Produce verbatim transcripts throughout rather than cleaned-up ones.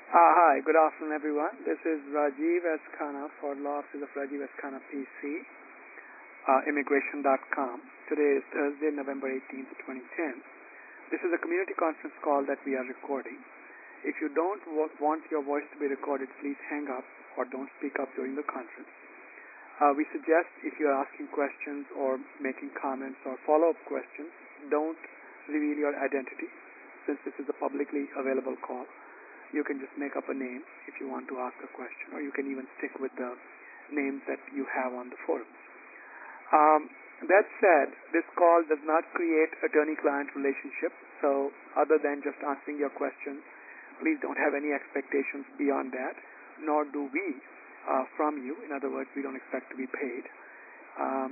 Uh, hi, good afternoon, everyone. This is Rajiv S. Khanna for Law Office of Rajiv S. Khanna P C, uh, immigration dot com. Today is Thursday, November eighteenth, twenty ten. This is a community conference call that we are recording. If you don't w- want your voice to be recorded, please hang up or don't speak up during the conference. Uh, we suggest if you are asking questions or making comments or follow-up questions, don't reveal your identity since this is a publicly available call. You can just make up a name if you want to ask a question, or you can even stick with the names that you have on the forums. Um, that said, this call does not create attorney-client relationship, so other than just answering your questions, please don't have any expectations beyond that, nor do we uh, from you. In other words, we don't expect to be paid. Um,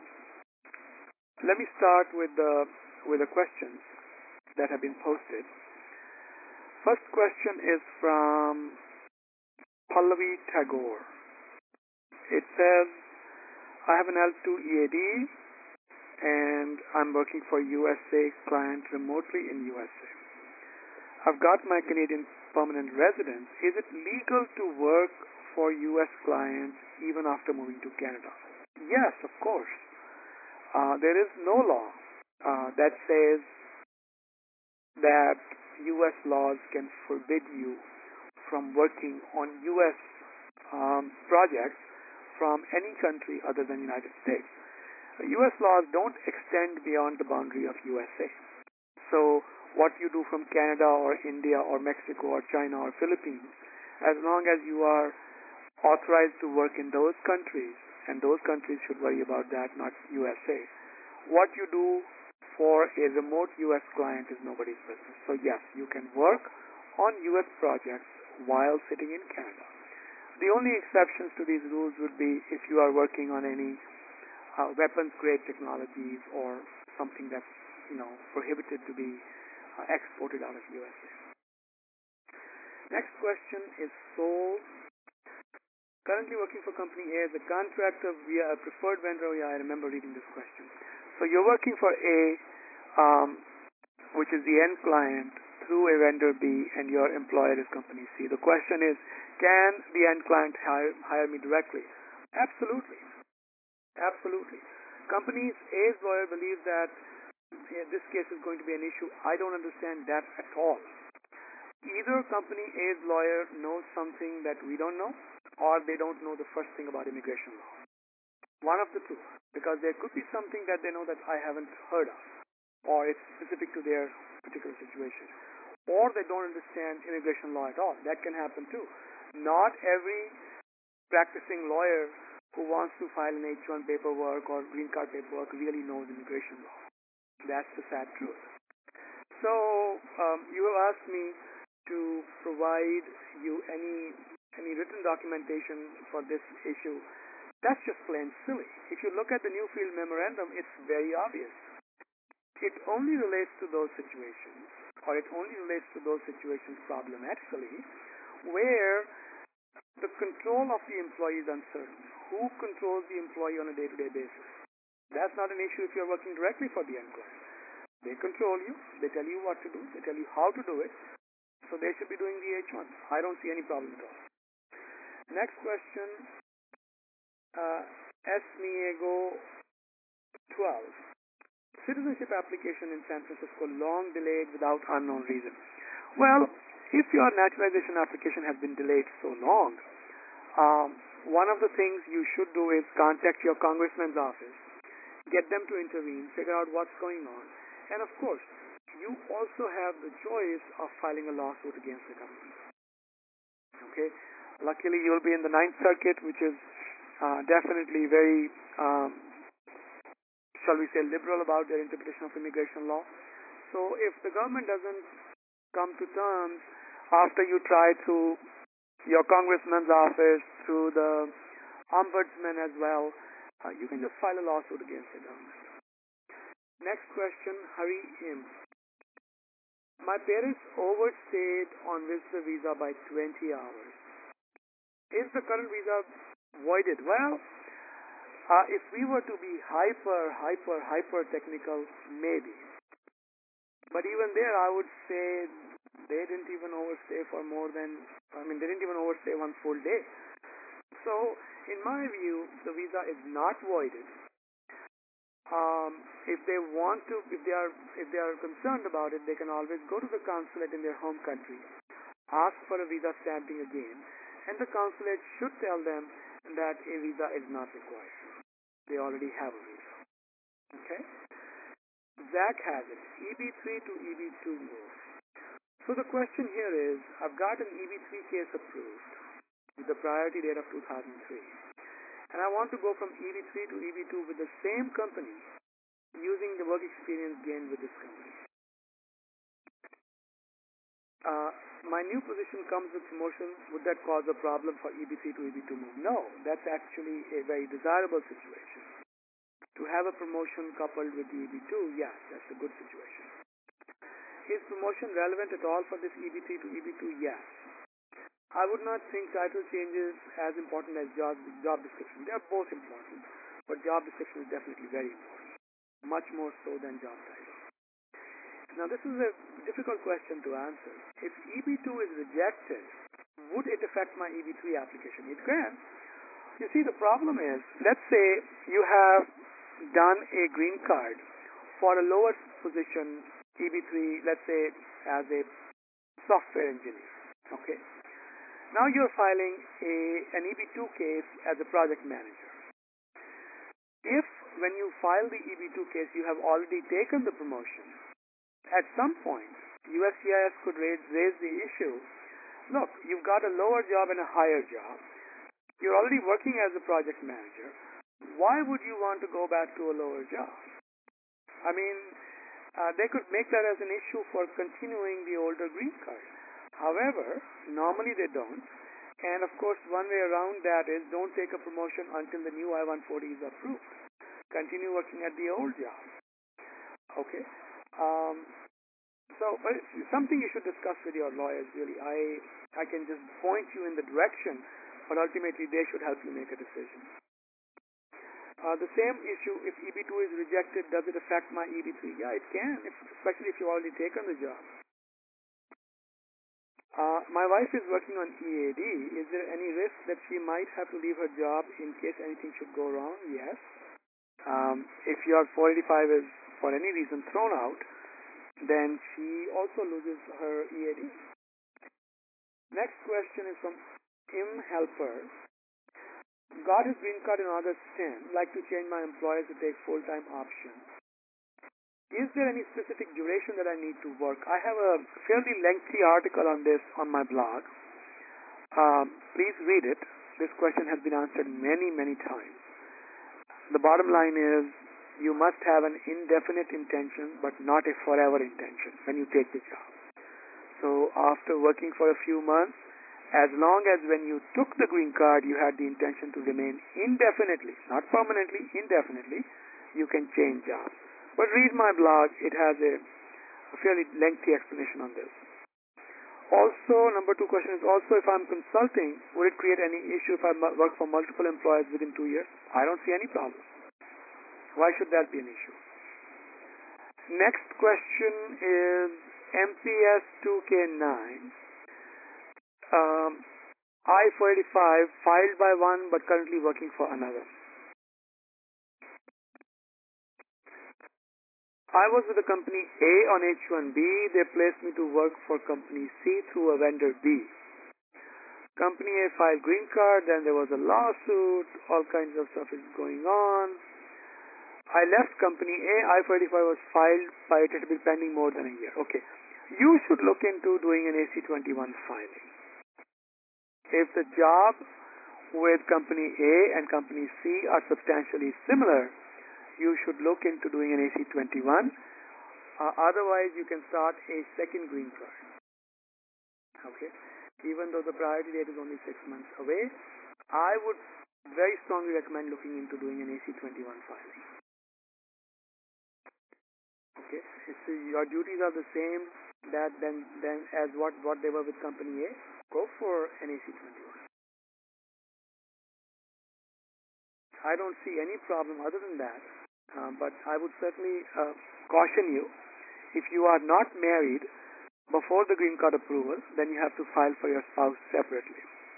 let me start with the with the questions that have been posted. First question is from Pallavi Tagore. It says, I have an L two E A D and I'm working for U S A client remotely in U S A. I've got my Canadian permanent residence. Is it legal to work for U S clients even after moving to Canada? Yes, of course. Uh, there is no law uh, that says that U S laws can forbid you from working on U S um, projects from any country other than the United States. U S laws don't extend beyond the boundary of U S A. So what you do from Canada or India or Mexico or China or Philippines, as long as you are authorized to work in those countries, and those countries should worry about that, not U S A. What you do for a remote U S client is nobody's business. So yes, you can work on U S projects while sitting in Canada. The only exceptions to these rules would be if you are working on any uh, weapons-grade technologies or something that's, you know, prohibited to be uh, exported out of U S A. Next question is Soul. Currently working for company A as a contractor via a preferred vendor. Oh, yeah, I remember reading this question. So you're working for A, um, which is the end client, through a vendor B, and your employer is company C. The question is, can the end client hire, hire me directly? Absolutely. Absolutely. Company A's lawyer believes that uh, this case is going to be an issue. I don't understand that at all. Either company A's lawyer knows something that we don't know, or they don't know the first thing about immigration law. One of the two. Because there could be something that they know that I haven't heard of, or it's specific to their particular situation. Or they don't understand immigration law at all. That can happen too. Not every practicing lawyer who wants to file an H one paperwork or green card paperwork really knows immigration law. That's the sad truth. So um, you have asked me to provide you any any written documentation for this issue. That's just plain silly. If you look at the Newfield Memorandum, it's very obvious. It only relates to those situations, or it only relates to those situations problematically, where the control of the employee is uncertain. Who controls the employee on a day-to-day basis? That's not an issue if you're working directly for the end client. They control you. They tell you what to do. They tell you how to do it. So they should be doing the H one. I don't see any problem at all. Next question. Uh, Esmiego twelve. Citizenship application in San Francisco long delayed without unknown reason. Well, if your naturalization application has been delayed so long, um, one of the things you should do is contact your congressman's office, get them to intervene, figure out what's going on, and of course, you also have the choice of filing a lawsuit against the government. Okay? Luckily, you'll be in the Ninth Circuit, which is uh, definitely very, um, shall we say, liberal about their interpretation of immigration law. So if the government doesn't come to terms after you try through your congressman's office, through the ombudsman as well, uh, you can just file a lawsuit against the government. Next question, Hari Im. My parents overstayed on visitor visa by twenty hours. Is the current visa voided? Well, uh, if we were to be hyper, hyper, hyper technical, maybe. But even there, I would say They didn't even overstay for more than, I mean, they didn't even overstay one full day. So, in my view, the visa is not voided. Um, if they want to, if they are, if they are concerned about it, they can always go to the consulate in their home country, ask for a visa stamping again, and the consulate should tell them that a visa is not required. They already have a visa. Okay? Zach has it. E B three to E B two move. So the question here is, I've got an E B three case approved with the priority date of two thousand three. And I want to go from E B three to E B two with the same company using the work experience gained with this company. Uh, my new position comes with promotion. Would that cause a problem for E B three to E B two move? No, that's actually a very desirable situation. To have a promotion coupled with the E B two, yes, that's a good situation. Is promotion relevant at all for this E B three to E B two? Yes. I would not think title changes as important as job job description. They are both important, but job description is definitely very important, much more so than job title. Now, this is a difficult question to answer. If E B two is rejected, would it affect my E B three application? It can. You see, the problem is, let's say you have done a green card for a lower position, E B three, let's say as a software engineer. Okay. Now you're filing a, an E B two case as a project manager. If, when you file the E B two case, you have already taken the promotion, at some point, U S C I S could raise, raise the issue, look, you've got a lower job and a higher job. You're already working as a project manager. Why would you want to go back to a lower job? I mean, uh, they could make that as an issue for continuing the older green card. However, normally they don't. And of course, one way around that is don't take a promotion until the new I one forty is approved. Continue working at the old job. Okay. Um, so but it's something you should discuss with your lawyers, really. I, I can just point you in the direction, but ultimately they should help you make a decision. Uh, the same issue, if E B two is rejected, does it affect my E B three? Yeah, it can, if, especially if you've already taken the job. Uh, my wife is working on E A D. Is there any risk that she might have to leave her job in case anything should go wrong? Yes. Um, if your four eighty-five is for any reason thrown out, then she also loses her E A D. Next question is from Im Helper. Got his green card in August tenth. Like to change my employer to take full-time option. Is there any specific duration that I need to work? I have a fairly lengthy article on this on my blog. Um, please read it. This question has been answered many, many times. The bottom line is you must have an indefinite intention but not a forever intention when you take the job. So after working for a few months, as long as when you took the green card you had the intention to remain indefinitely, not permanently, indefinitely, you can change jobs. But read my blog, it has a, a fairly lengthy explanation on this. Also, number two question is also if I'm consulting, would it create any issue if I work for multiple employers within two years? I don't see any problem. Why should that be an issue? Next question is M P S two K nine. Um, I four eighty-five filed by one but currently working for another. I was with the company A on H one B. They placed me to work for company C through a vendor B. Company A filed green card, then there was a lawsuit, all kinds of stuff is going on. I left company A, I four eighty-five was filed, but it had been pending more than a year. Okay. You should look into doing an A C twenty-one filing. If the job with company A and company C are substantially similar, you should look into doing an A C twenty-one. Uh, otherwise, you can start a second green card. Okay. Even though the priority date is only six months away, I would very strongly recommend looking into doing an A C twenty-one filing. Okay. If your duties are the same that then then as what, what they were with company A, go for an A C twenty-one. I don't see any problem other than that, uh, but I would certainly uh, caution you, if you are not married, before the green card approval, then you have to file for your spouse separately.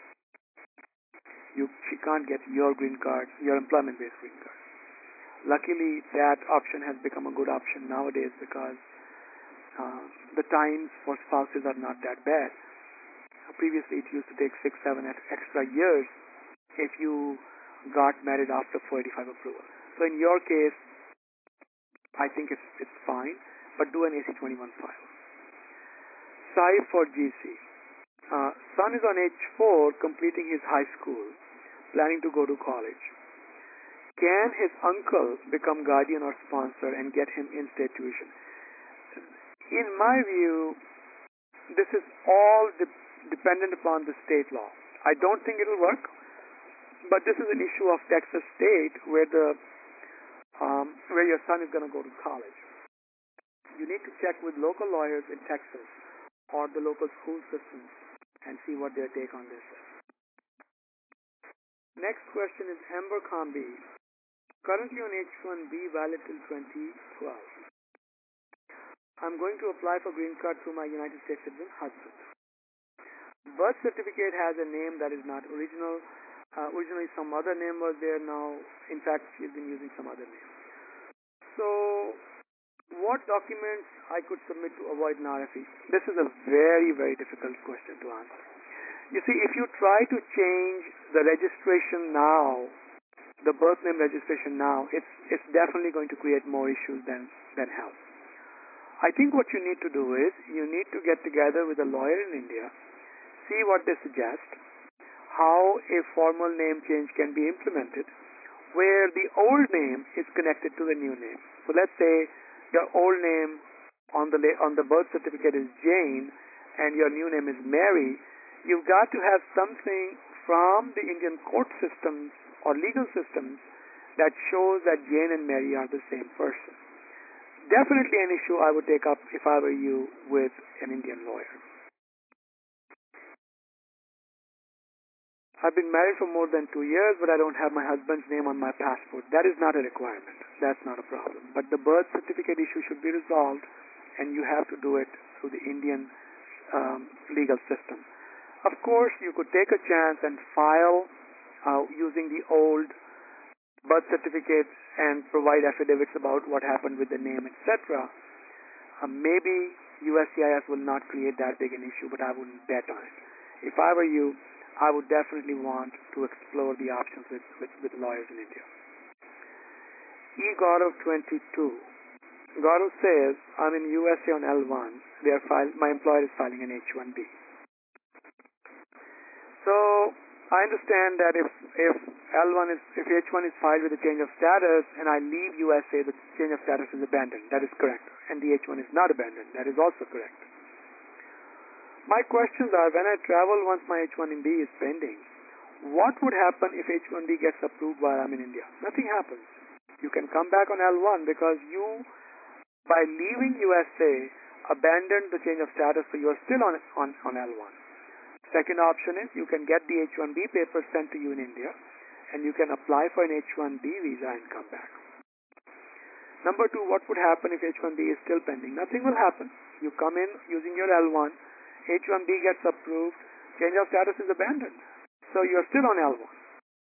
You, she can't get your green card, your employment-based green card. Luckily, that option has become a good option nowadays because uh, the times for spouses are not that bad. Previously, it used to take six, seven extra years if you got married after four eighty-five approval. So in your case, I think it's it's fine, but do an A C twenty-one file. Sai for G C. Uh, son is on H four, completing his high school, planning to go to college. Can his uncle become guardian or sponsor and get him in-state tuition? In my view, this is all de- dependent upon the state law. I don't think it will work, but this is an issue of Texas state where the um, where your son is going to go to college. You need to check with local lawyers in Texas or the local school systems and see what their take on this is. Next question is Amber Kambi. Currently on H one B, valid till twenty twelve. I'm going to apply for green card through my United States citizen husband. Birth certificate has a name that is not original. Uh, originally some other name was there. Now, in fact, she's been using some other name. So, what documents I could submit to avoid an R F E? This is a very, very difficult question to answer. You see, if you try to change the registration now, the birth name registration now, it's it's definitely going to create more issues than, than help. I think what you need to do is you need to get together with a lawyer in India, see what they suggest, how a formal name change can be implemented, where the old name is connected to the new name. So let's say your old name on the on the birth certificate is Jane and your new name is Mary. You've got to have something from the Indian court systems or legal systems that shows that Jane and Mary are the same person. Definitely an issue I would take up if I were you with an Indian lawyer. I've been married for more than two years, but I don't have my husband's name on my passport. That is not a requirement. That's not a problem. But the birth certificate issue should be resolved, and you have to do it through the Indian um, legal system. Of course, you could take a chance and file uh, using the old birth certificate and provide affidavits about what happened with the name, et cetera. Uh, maybe U S C I S will not create that big an issue, but I wouldn't bet on it. If I were you, I would definitely want to explore the options with, with, with lawyers in India. E. Gaurav twenty-two. Gaurav says, I'm in U S A on L one. They are file, my employer is filing an H one B. So, I understand that if, if L one is, if H one is filed with a change of status and I leave U S A, the change of status is abandoned. That is correct. And the H one is not abandoned. That is also correct. My questions are, when I travel once my H one B is pending, what would happen if H one B gets approved while I'm in India? Nothing happens. You can come back on L one because you, by leaving U S A, abandoned the change of status, so you are still on, on, on L one. Second option is you can get the H one B papers sent to you in India and you can apply for an H one B visa and come back. Number two, what would happen if H one B is still pending? Nothing will happen. You come in using your L one, H one B gets approved, change of status is abandoned. So you're still on L one.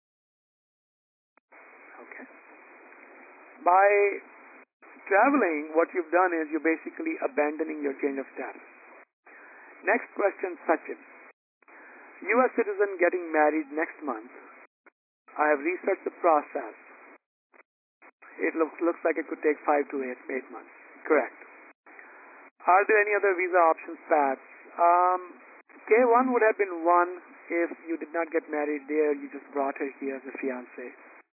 Okay. By traveling, what you've done is you're basically abandoning your change of status. Next question, Sachin. U S citizen getting married next month. I have researched the process. It looks, looks like it could take five to eight, eight months. Correct. Are there any other visa options, Pat? Um, K one would have been one if you did not get married there. You just brought her here as a fiancé.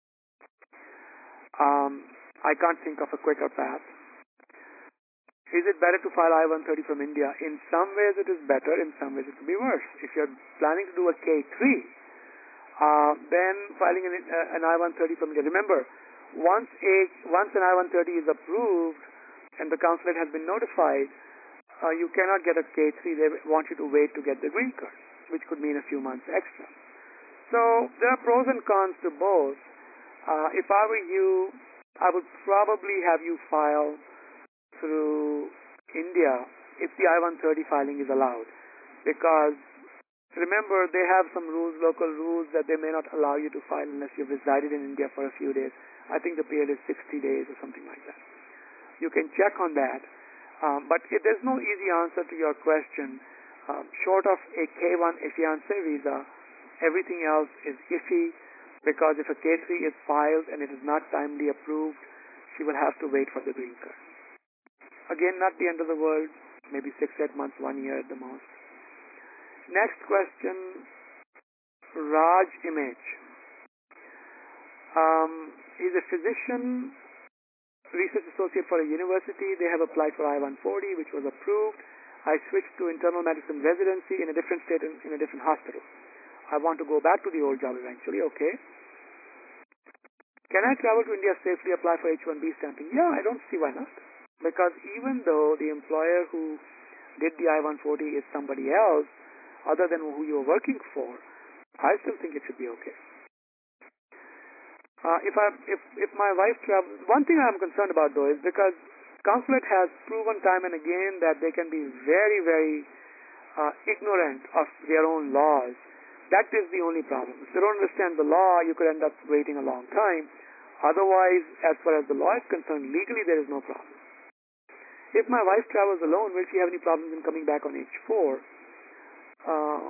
Um, I can't think of a quicker path. Is it better to file I one thirty from India? In some ways it is better, in some ways it will be worse. If you're planning to do a K three, uh, then filing an, uh, an I one thirty from India. Remember, once, a, once an I one thirty is approved and the consulate has been notified, uh, you cannot get a K three. They want you to wait to get the green card, which could mean a few months extra. So there are pros and cons to both. Uh, if I were you, I would probably have you file through India if the I one thirty filing is allowed. Because remember, they have some rules, local rules, that they may not allow you to file unless you've resided in India for a few days. I think the period is sixty days or something like that. You can check on that. Um, but it, there's no easy answer to your question. Um, short of a K one, a fiancé visa, everything else is iffy, because if a K three is filed and it is not timely approved, she will have to wait for the green card. Again, not the end of the world, maybe six, eight months, one year at the most. Next question, Raj Image. Um, he's a physician, research associate for a university. They have applied for I one forty, which was approved. I switched to internal medicine residency in a different state, in, in a different hospital. I want to go back to the old job eventually. Okay. Can I travel to India safely, apply for H one B stamping? Yeah, I don't see why not. Because even though the employer who did the I one forty is somebody else, other than who you're working for, I still think it should be okay. Uh, if I if if my wife travels, one thing I'm concerned about though is because consulate has proven time and again that they can be very very uh, ignorant of their own laws. That is the only problem. If they don't understand the law, you could end up waiting a long time. Otherwise, as far as the law is concerned, legally there is no problem. If my wife travels alone, will she have any problems in coming back on H four? Uh,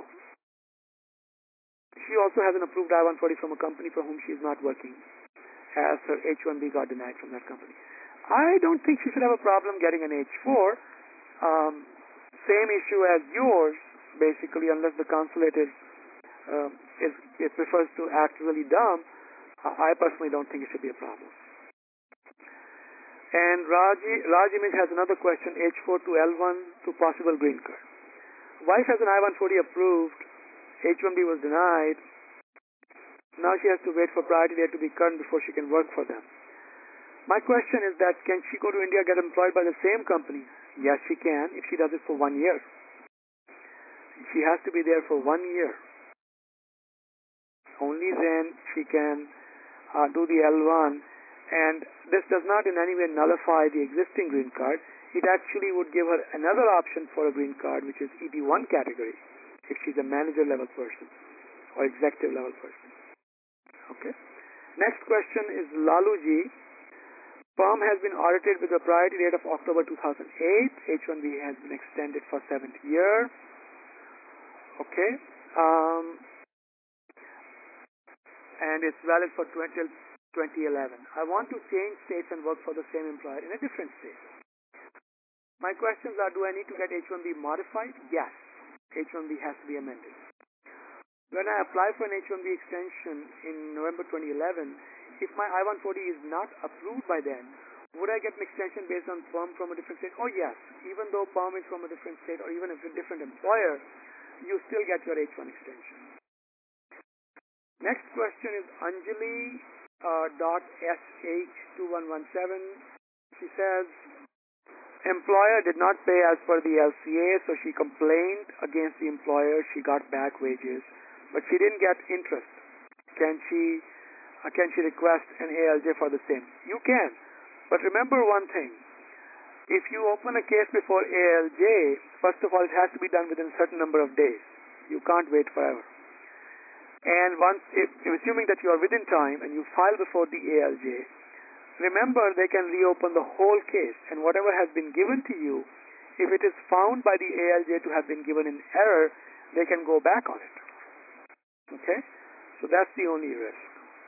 she also has an approved I one forty from a company for whom she is not working, as her H one B got denied from that company. I don't think she should have a problem getting an H four. Um, same issue as yours, basically, unless the consulate is, uh, is it prefers to act really dumb. Uh, I personally don't think it should be a problem. And Raji, Raj Image has another question, H four to L one to possible green card. Wife has an I one forty approved, H one B was denied. Now she has to wait for priority date to be current before she can work for them. My question is that, can she go to India, get employed by the same company? Yes, she can, if she does it for one year. She has to be there for one year. Only then she can uh, do the L one. And this does not in any way nullify the existing green card. It actually would give her another option for a green card, which is E B one category, if she's a manager level person or executive level person. Okay. Next question is Laluji. Perm has been audited with a priority date of October two thousand eight. H one B has been extended for seventh year. Okay. Um, and it's valid for till twenty eleven. I want to change states and work for the same employer in a different state. My questions are, do I need to get H one B modified? Yes. H one B has to be amended. When I apply for an H one B extension in November twenty eleven, if my I one forty is not approved by then, would I get an extension based on perm from a different state? Oh yes. Even though perm is from a different state or even if it's a different employer, you still get your H one extension. Next question is Anjali uh, dot S H two one one seven. She says, employer did not pay as per the L C A, so she complained against the employer. She got back wages, but she didn't get interest. Can she uh, can she request an A L J for the same? You can, but remember one thing. If you open a case before A L J, first of all, it has to be done within a certain number of days. You can't wait forever. And once, if, assuming that you are within time and you file before the A L J, remember they can reopen the whole case, and whatever has been given to you, if it is found by the A L J to have been given in error, they can go back on it. Okay? So that's the only risk.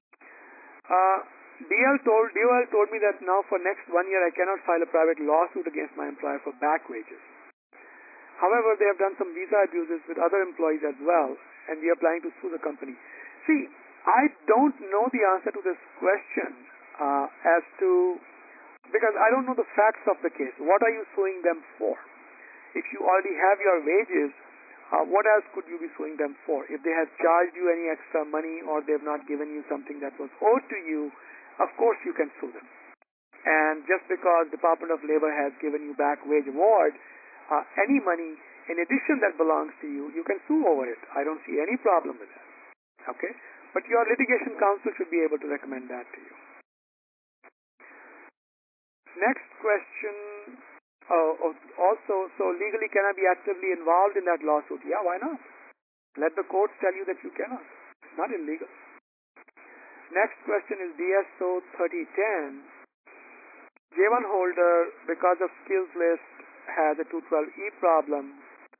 Uh, D L told, D O L told me that now for next one year I cannot file a private lawsuit against my employer for back wages. However, they have done some visa abuses with other employees as well, and we are planning to sue the company. See, I don't know the answer to this question uh, as to, because I don't know the facts of the case. What are you suing them for? If you already have your wages, uh, what else could you be suing them for? If they have charged you any extra money or they have not given you something that was owed to you, of course you can sue them. And just because Department of Labor has given you back wage award, uh, any money in addition that belongs to you, you can sue over it. I don't see any problem with that. Okay? But your litigation counsel should be able to recommend that to you. Next question. Uh, oh, also, so legally, can I be actively involved in that lawsuit? Yeah, why not? Let the courts tell you that you cannot. It's not illegal. Next question is D S O thirty ten. J one holder, because of skills list, has a two twelve E problem.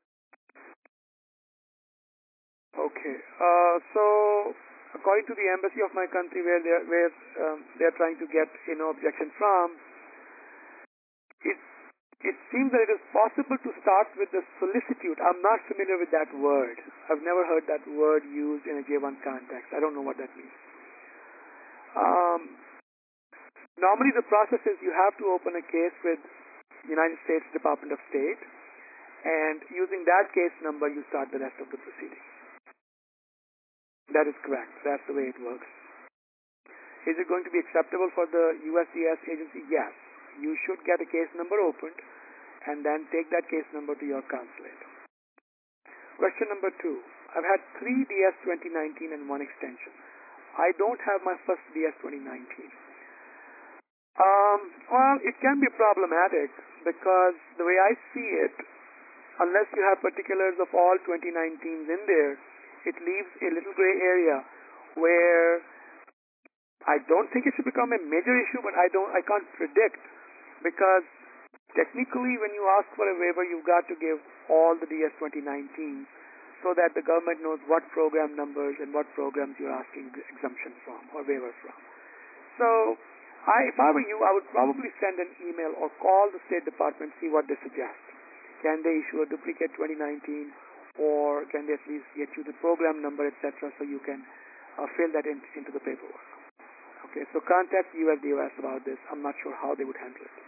Okay. Uh, so, according to the embassy of my country, where they are, where um, they are trying to get you know objection from, it it seems that it is possible to start with the solicitude. I'm not familiar with that word. I've never heard that word used in a J one context. I don't know what that means. Um, normally, the process is you have to open a case with United States Department of State, and using that case number, you start the rest of the proceeding. That is correct. That's the way it works. Is it going to be acceptable for the U S C S agency? Yes. You should get a case number opened and then take that case number to your consulate. Question number two. I've had three D S twenty nineteen and one extension. I don't have my first D S twenty nineteen. Um, well, it can be problematic because the way I see it, unless you have particulars of all twenty nineteens in there, it leaves a little gray area where I don't think it should become a major issue, but I don't, I can't predict because technically when you ask for a waiver, you've got to give all the D S twenty nineteens so that the government knows what program numbers and what programs you're asking exemption from or waiver from. So, I, if I were you, I would probably send an email or call the State Department, see what they suggest. Can they issue a duplicate twenty nineteen, or can they at least get you the program number, et cetera, so you can uh, fill that in, into the paperwork? Okay, so contact U S D O S about this. I'm not sure how they would handle it.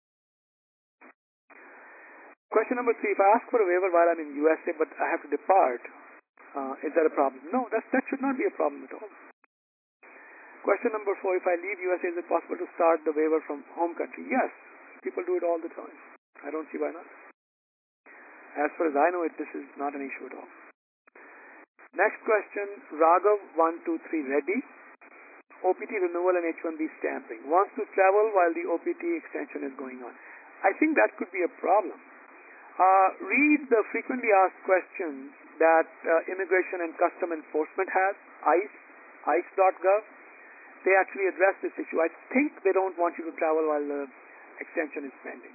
Question number three, if I ask for a waiver while I'm in U S A but I have to depart, uh, is that a problem? No, that's, that should not be a problem at all. Question number four, if I leave U S A, is it possible to start the waiver from home country? Yes, people do it all the time. I don't see why not. As far as I know it, this is not an issue at all. Next question, Raghav one two three Reddy. O P T renewal and H one B stamping. Wants to travel while the O P T extension is going on. I think that could be a problem. Uh, read the frequently asked questions that uh, Immigration and Custom Enforcement has, ICE, ice dot gov. They actually address this issue. I think they don't want you to travel while the extension is pending.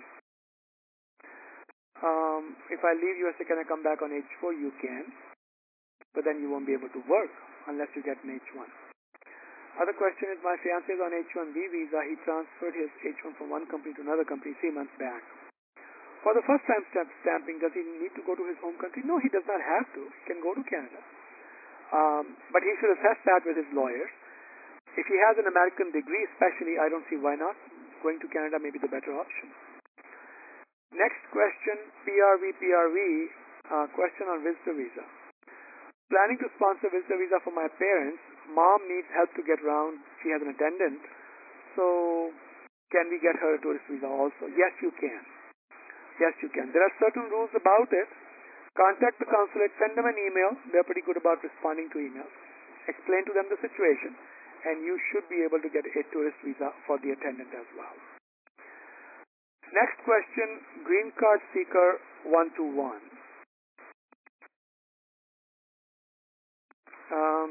Um, if I leave U S A, can I come back on H four? You can, but then you won't be able to work unless you get an H one. Other question is, my fiancé is on H one B visa. He transferred his H one from one company to another company three months back. For the first time stamp stamping, does he need to go to his home country? No, he does not have to. He can go to Canada. Um, but he should assess that with his lawyers. If he has an American degree especially, I don't see why not. Going to Canada may be the better option. Next question, P R V, P R V, uh, question on visitor visa. Planning to sponsor visitor visa for my parents. Mom needs help to get around. She has an attendant. So, can we get her a tourist visa also? Yes, you can. Yes, you can. There are certain rules about it. Contact the consulate, send them an email. They're pretty good about responding to emails. Explain to them the situation, and you should be able to get a tourist visa for the attendant as well. Next question, Green Card Seeker one two one. Um,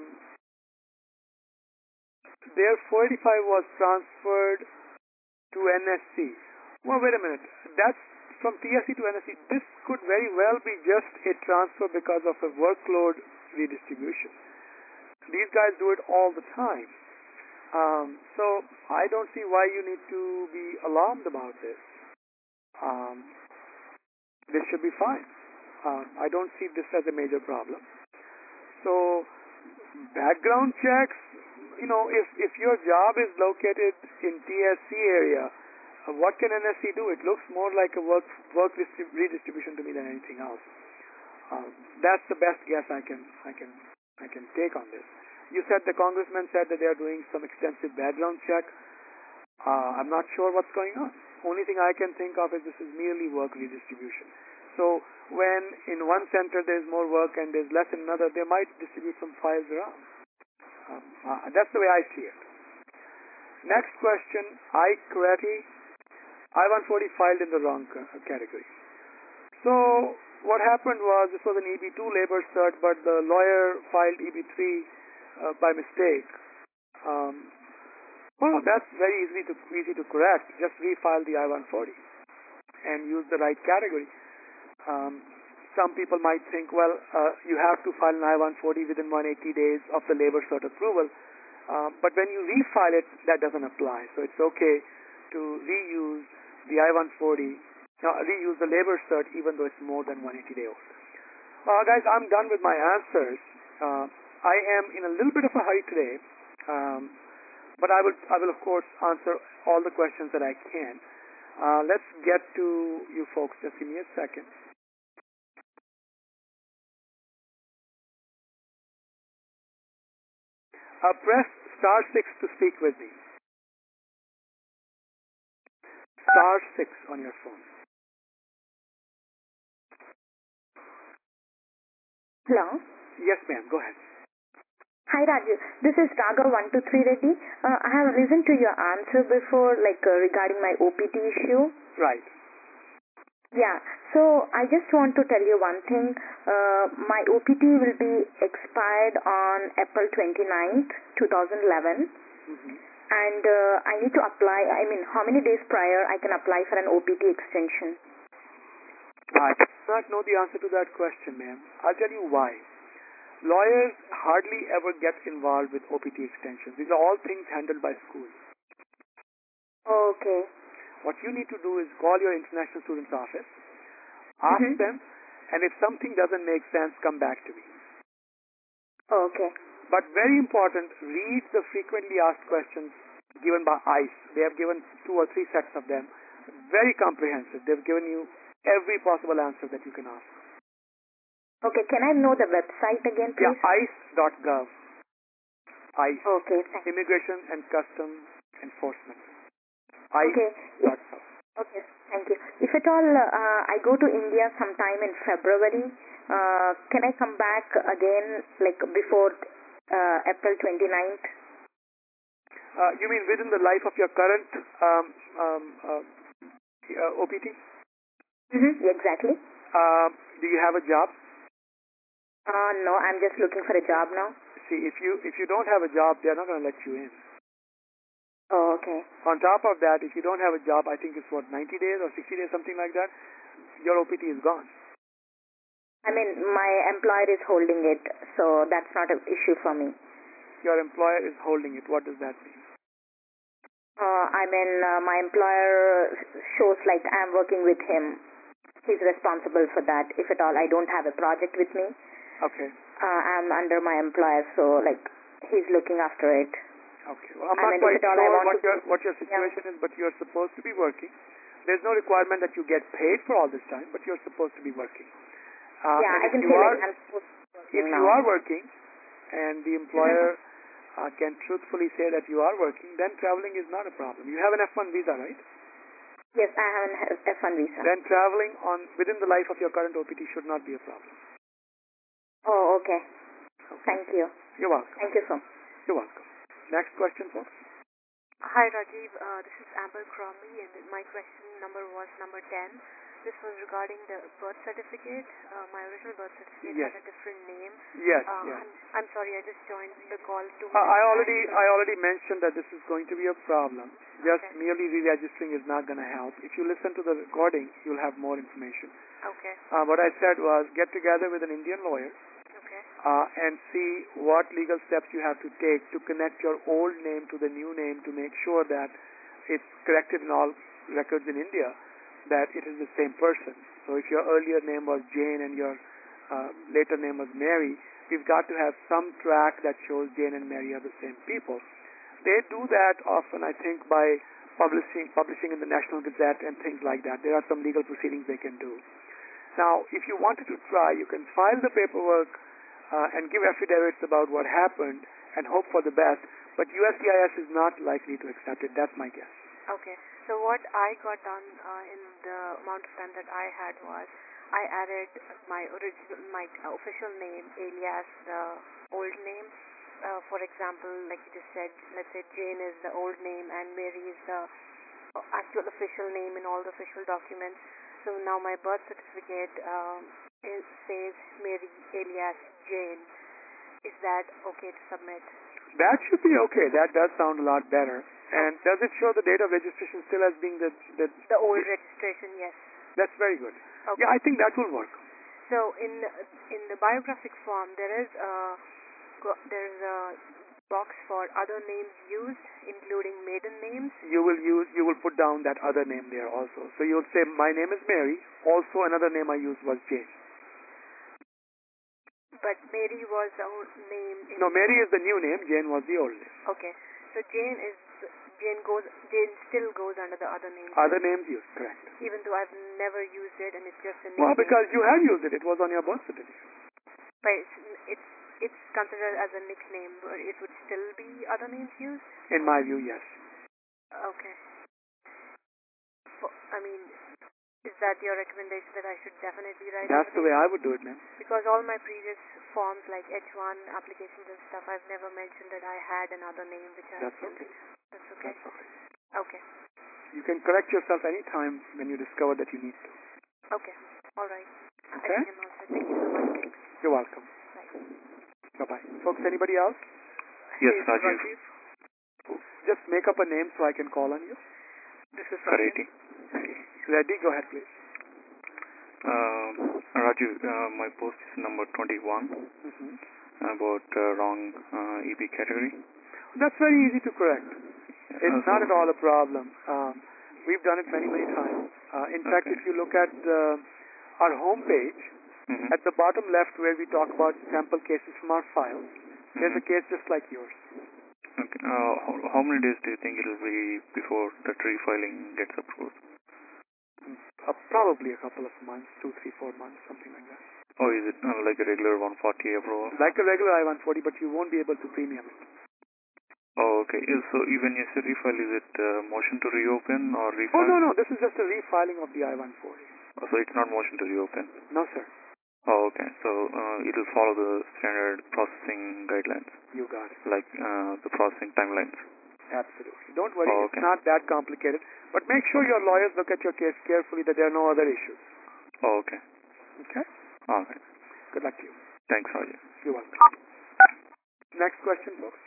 their four eighty-five was transferred to N S C. Well, wait a minute. That's from T S C to N S C. This could very well be just a transfer because of a workload redistribution. These guys do it all the time. Um, so I don't see why you need to be alarmed about this. Um, this should be fine. Um, I don't see this as a major problem. So background checks, you know, if, if your job is located in T S C area, uh, what can N S C do? It looks more like a work work redistribution to me than anything else. Um, that's the best guess I can I can I can take on this. You said the congressman said that they are doing some extensive background check. Uh, I'm not sure what's going on. Only thing I can think of is this is merely work redistribution. So when in one center there's more work and there's less in another, they might distribute some files around. Um, uh, that's the way I see it. Next question, Ike Query. I one forty filed in the wrong category. So what happened was this was an E B two labor cert, but the lawyer filed E B three uh, by mistake. Um, well, that's very easy to easy to correct. Just refile the I one forty and use the right category. Um, some people might think, well, uh, you have to file an I one forty within one hundred eighty days of the labor cert approval. Um, but when you refile it, that doesn't apply. So it's okay to reuse the I one forty, uh, reuse the labor cert even though it's more than one hundred eighty day old. Uh, guys, I'm done with my answers. Uh, I am in a little bit of a hurry today, um, but I will, I will of course answer all the questions that I can. Uh, let's get to you folks. Just give me a second. Uh, press star six to speak with me. Star six on your phone. Hello. Yes, ma'am. Go ahead. Hi, Raju. This is Raga one two three Reddy. Uh, I have listened to your answer before, like uh, regarding my O P T issue. Right. Yeah. So I just want to tell you one thing. Uh, my O P T will be expired on April twenty-ninth, twenty eleven. Mm-hmm. And uh, I need to apply, I mean, how many days prior I can apply for an O P T extension? I do not know the answer to that question, ma'am. I'll tell you why. Lawyers hardly ever get involved with O P T extensions. These are all things handled by schools. Okay. What you need to do is call your international students office, ask Mm-hmm. them, and if something doesn't make sense, come back to me. Okay. But very important, read the frequently asked questions given by ICE. They have given two or three sets of them. Very comprehensive. They've given you every possible answer that you can ask. Okay. Can I know the website again, Yeah, please? ice dot gov. ICE. Okay. Thank Immigration and Customs Enforcement. Okay. ice dot gov. Okay, thank you. If at all uh, I go to India sometime in February, uh, can I come back again, like before uh, April twenty-ninth? Uh, you mean within the life of your current um, um, uh, uh, O P T? Mm-hmm. Exactly. Uh, do you have a job? Uh, no, I'm just looking for a job now. See, if you if you don't have a job, they're not going to let you in. Oh, okay. On top of that, if you don't have a job, I think it's what, ninety days or sixty days, something like that, your O P T is gone. I mean, my employer is holding it, so that's not an issue for me. Your employer is holding it. What does that mean? Uh, I mean, uh, my employer shows like I'm working with him. He's responsible for that. If at all I don't have a project with me, Okay. uh, I'm under my employer, so like he's looking after it. Okay. Well, I'm I not mean, quite if at all sure I want what to your go- what your situation is, but you're supposed to be working. There's no requirement that you get paid for all this time, but you're supposed to be working. Uh, Yeah, and I if can you say are, like I'm supposed to be working if now. you are working, and the employer uh, can truthfully say that you are working, then traveling is not a problem. You have an F one visa, right? Yes, I have an F one visa. Then traveling on within the life of your current O P T should not be a problem. Oh, okay. Okay. Thank you. You're welcome. Thank you so much. You're welcome. Next question, folks. Hi, Rajiv. Uh, this is Amber Cromley, and my question number was number ten. This was regarding the birth certificate. Uh, my original birth certificate Yes. had a different name. Yes, Uh, yes. I'm, I'm sorry, I just joined the call two Uh, minutes I already back. I already mentioned that this is going to be a problem. Just Okay. merely re-registering is not going to help. If you listen to the recording, you'll have more information. Okay. Uh, what I said was get together with an Indian lawyer Okay. uh, and see what legal steps you have to take to connect your old name to the new name to make sure that it's corrected in all records in India, that it is the same person. So if your earlier name was Jane and your uh, later name was Mary, we've got to have some track that shows Jane and Mary are the same people. They do that often, I think, by publishing publishing in the National Gazette and things like that. There are some legal proceedings they can do. Now, if you wanted to try, you can file the paperwork uh, and give affidavits about what happened and hope for the best, but U S C I S is not likely to accept it. That's my guess. Okay. So what I got done uh, in the amount of time that I had was I added my original, my official name alias the old name. Uh, for example, like you just said, let's say Jane is the old name and Mary is the actual official name in all the official documents. So now my birth certificate um, is, says Mary alias Jane. Is that okay to submit? That should be okay. That does sound a lot better. And does it show the date of registration still as being the... The, the old registration, yes. That's very good. Okay. Yeah, I think that will work. So in in the biographic form, there is a, there's a box for other names used, including maiden names. You will use, you will put down that other name there also. So you'll say, my name is Mary. Also another name I used was Jane. But Mary was the old name. In no, Mary is the new name. Jane was the old name. Okay. So Jane is Jane goes Jane still goes under the other name. Other names used, correct. Even though I've never used it and it's just a name. Well, because you have used it. It was on your birth certificate. But it's, it's it's considered as a nickname, but it would still be other names used? In my view, yes. Okay. I mean, is that your recommendation that I should definitely write? That's the way I would do it, ma'am. Because all my previous forms, like H one applications and stuff, I've never mentioned that I had another name which I... That's okay. That's okay? That's okay. Okay. You can correct yourself anytime when you discover that you need to. Okay. All right. Okay? I think I'm all set. Thank you so much. You're welcome. Bye-bye. Folks, anybody else? Yes, hey, Rajiv. Rajiv. Just make up a name so I can call on you. This is Reddy. Reddy, go ahead, please. Uh, Rajiv, uh, my post is number twenty-one mm-hmm. about uh, wrong uh, E B category. That's very easy to correct. It's uh, not so at all a problem. Um, we've done it many, many times. Uh, in fact, okay. if you look at uh, our home page, mm-hmm. at the bottom left where we talk about sample cases from our files, mm-hmm. there's a case just like yours. Okay. Uh, how, how many days do you think it will be before that refiling gets approved? Uh, probably a couple of months, two, three, four months, something like that. Or is it uh, like a regular one forty approval? Like a regular I one forty, but you won't be able to premium it. Oh, okay. So even if you refile, is it uh, motion to reopen or refile? Oh, no, no. This is just a refiling of the I one forty. Oh, so it's not motion to reopen? No, sir. Oh, okay. So uh, it will follow the standard processing guidelines? You got it. Like uh, the processing timelines? Absolutely. Don't worry. Oh, okay. It's not that complicated. But make sure your lawyers look at your case carefully that there are no other issues. Oh, okay. Okay? All right. Good luck to you. Thanks, Rajiv. You're welcome. Next question, folks.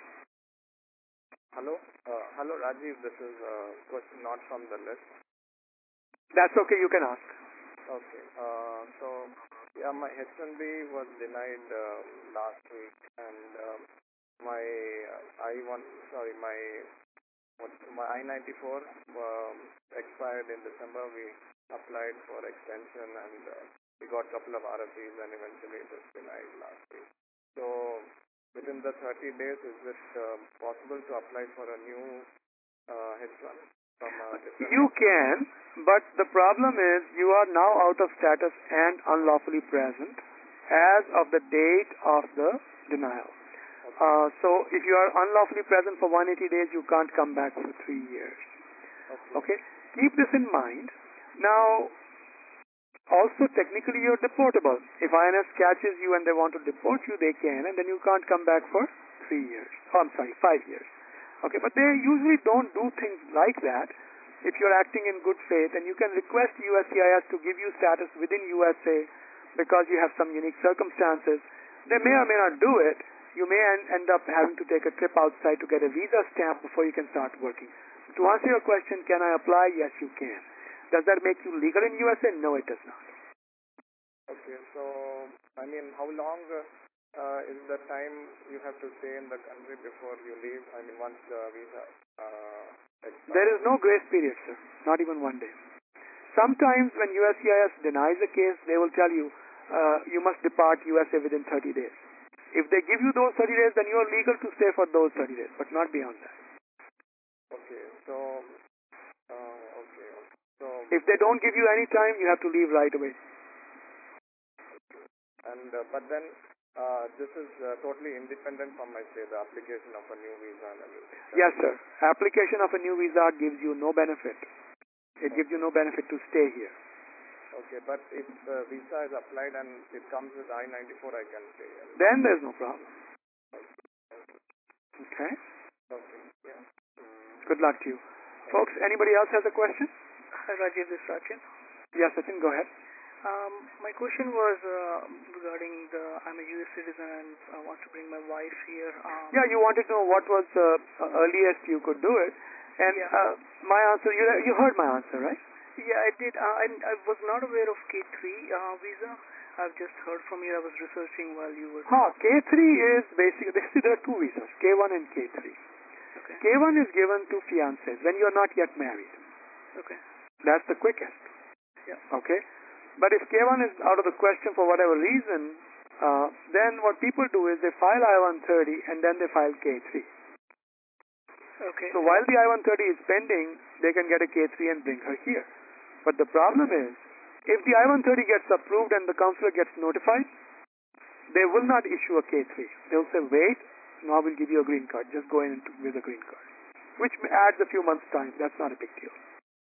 Hello? Uh, hello, Rajiv. This is a uh, question not from the list. That's okay. You can ask. Okay. Uh, so, yeah, my H one B was denied uh, last week, and um, my uh, I one, sorry, my what, my I ninety-four um, expired in December. We applied for extension, and uh, we got a couple of R F Ps, and eventually it was denied last week. So, within the thirty days, is it uh, possible to apply for a new uh, H one? From a different you can, but the problem is you are now out of status and unlawfully present as of the date of the denial. Okay. Uh, so if you are unlawfully present for one hundred eighty days, you can't come back for three years. Okay. Okay? Keep this in mind. Now, also technically you're deportable. If I N S catches you and they want to deport you, they can, and then you can't come back for three years. Oh, I'm sorry, five years. Okay, but they usually don't do things like that if you're acting in good faith, and you can request U S C I S to give you status within U S A because you have some unique circumstances. They may or may not do it. You may end up having to take a trip outside to get a visa stamp before you can start working. To answer your question, can I apply? Yes, you can. Does that make you legal in U S A? No, it does not. Okay, so, I mean, how long uh, uh, is the time you have to stay in the country before you leave? I mean, once the visa uh, expires? There is no grace period, sir. Not even one day. Sometimes when U S C I S denies a case, they will tell you, uh, you must depart U S A within thirty days. If they give you those thirty days, then you are legal to stay for those thirty days, but not beyond that. Okay, so, uh, okay, so... If they don't give you any time, you have to leave right away. And, uh, but then, uh, this is uh, totally independent from, I say, the application of a new visa and everything. Yes, sir. Application of a new visa gives you no benefit. It gives you no benefit to stay here. Okay, but if the visa is applied and it comes with I ninety-four, I can stay here. Then there's no problem. Okay? Okay, yeah. Good luck to you. Folks, anybody else has a question? Hi, Rajiv, this is Sachin. Yes, Sachin, go ahead. Um, my question was uh, regarding the, I'm a U S citizen and I want to bring my wife here. Um, Yeah, you wanted to know what was the uh, earliest you could do it. And Yeah. uh, my answer, you, you heard my answer, right? Yeah, I did. Uh, and I was not aware of K three uh, visa. I've just heard from you. I was researching while you were... Huh, K three is basically, see, there are two visas, K one and K three. Okay. K one is given to fiancés when you are not yet married. Okay. That's the quickest. Yeah. Okay? But if K one is out of the question for whatever reason, uh, then what people do is they file I one thirty and then they file K three. Okay. So while the I one thirty is pending, they can get a K three and bring her here. But the problem is, if the I one thirty gets approved and the consulate gets notified, they will not issue a K three. They'll say, wait, now we'll give you a green card. Just go in with a green card. Which adds a few months' time. That's not a big deal.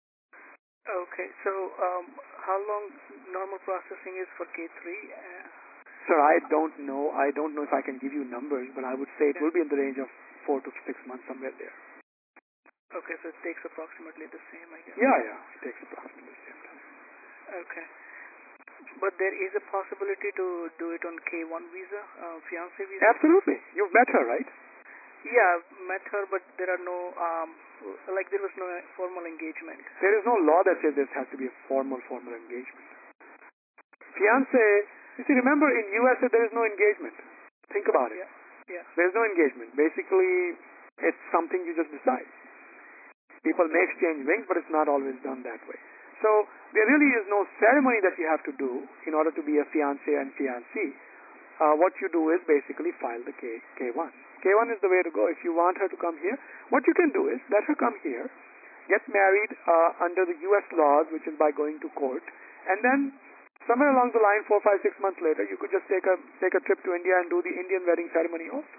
Okay. So um, how long normal processing is for K three? Uh, Sir, I don't know. I don't know if I can give you numbers, but I would say it Yeah. will be in the range of four to six months, somewhere there. okay, so it takes approximately the same, I guess. Yeah, yeah. It takes approximately the same time. Okay. But there is a possibility to do it on K one visa, uh, fiancé visa? Absolutely. You've met her, right? Yeah, I've met her, but there are no, um, like there was no formal engagement. There is no law that says this has to be a formal, formal engagement. Fiancé, you see, remember in U S A there is no engagement. Think about it. Yeah, yeah. There is no engagement. Basically, it's something you just decide. People may exchange rings, but it's not always done that way. So there really is no ceremony that you have to do in order to be a fiancé and fiancée. Uh, what you do is basically file the K, K1. K one is the way to go. If you want her to come here, what you can do is let her come here, get married uh, under the U S laws, which is by going to court, and then somewhere along the line, four, five, six months later, you could just take a take a trip to India and do the Indian wedding ceremony also.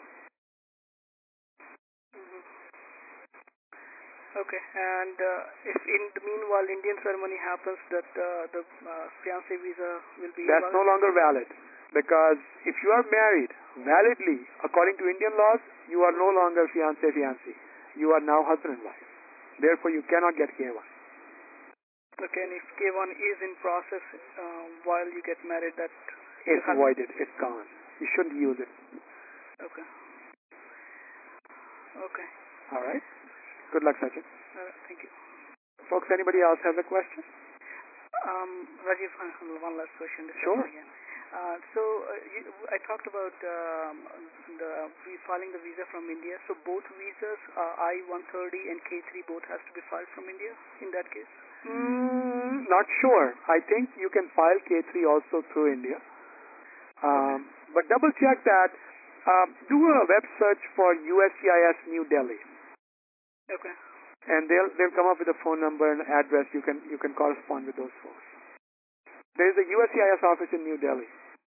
Okay, and uh, if in the meanwhile Indian ceremony happens, that uh, the uh, fiancé visa will be That's valid? no longer valid, because if you are married validly according to Indian laws, you are no longer fiancé fiancée. You are now husband and wife. Therefore, you cannot get K one. Okay, and if K one is in process uh, while you get married, that It's have- voided. It's gone. You shouldn't use it. Okay. Okay. All right. Good luck, Sachin. Uh, thank you. Folks, anybody else has a question? Um, Rajiv, uh, one last question. This is Sure. again. Uh, so uh, you, I talked about um, the filing the visa from India. So both visas, uh, I one thirty and K three, both has to be filed from India in that case? Mm, not sure. I think you can file K three also through India. Um, but double check that. Um, do a web search for U S C I S New Delhi, Okay. and they'll they'll come up with a phone number and address. You can you can correspond with those folks. There is a U S C I S office in New Delhi.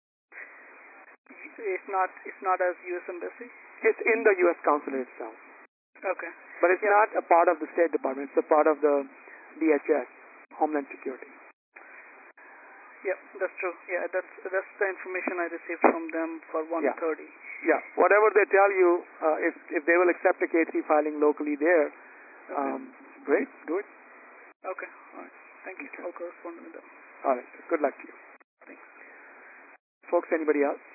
It's not it's not as U S Embassy? It's in the U S consulate itself, Okay. but it's Yeah. not a part of the State Department. It's a part of the D H S, Homeland Security. Yeah, that's true. Yeah, that's that's the information I received from them for one thirty. Yeah, whatever they tell you, uh, if if they will accept a K three filing locally there, Okay. um, great, do it. Okay. All right. Thank you. I'll correspond with them. All right, good luck to you. Thanks. Folks, anybody else?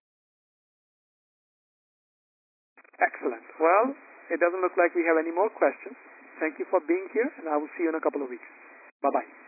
Excellent. Well, it doesn't look like we have any more questions. Thank you for being here, and I will see you in a couple of weeks. Bye-bye.